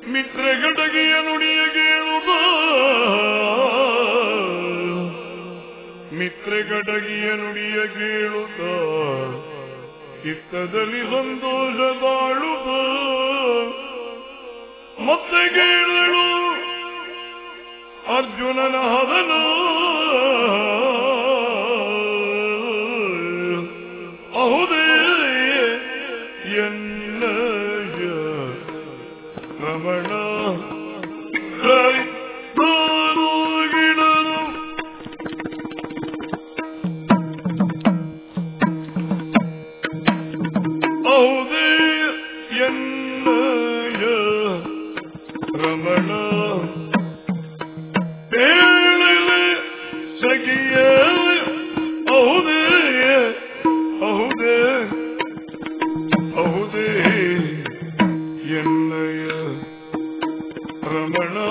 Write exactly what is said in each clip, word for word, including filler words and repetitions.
ಮಿತ್ರಗಟಗಿಯ ನುಡಿಯ ಕೇಳುತ್ತ ಮಿತ್ರಗಟಗಿಯ ನುಡಿಯ ಕೇಳುತ್ತ ಚಿತ್ತದಲ್ಲಿ ಸಂತೋಷ ತಾಳುತ್ತ ಮತ್ತೆ ಕೇಳಲು ಅರ್ಜುನನ ಹದನು ಅಹುದೇ ಎನ್ನಯ ರಮಣ ಗಿಡನು ಅಹುದೇ ಎನ್ನಯ ರಮಣ ಹೇಳಲೆ ಸಖಿಯ ಅಹುದೇ ಅಹುದೇ ಅಹುದೇ ಎನ್ನಯ ರಮಣ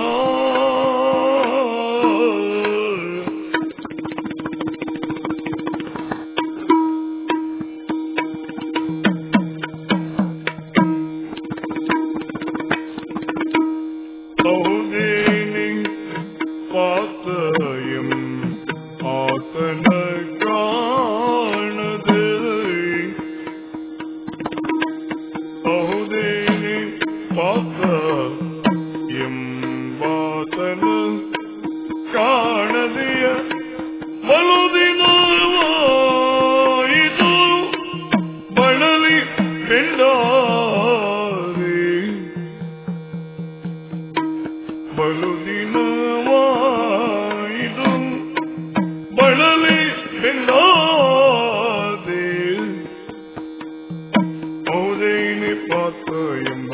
ಅಹುದೇನಿ ಪಾತಯಂ ಆತನ ಕಾಣದೆ ಅಹುದೇನಿ ಪಾತ ಎಂಬಾತನ ಕಾಣದೆಯ ಬಲುದಿನವಾಯಿತು ಬಳಲಿ ಬೆಂಡಾರೆ ಬಲುದಿನವಾಯಿತು ಬಳಲಿ ಬೆಂಡಾದೆ ಅಹುದೇನಿ ಪಾತ ಎಂಬ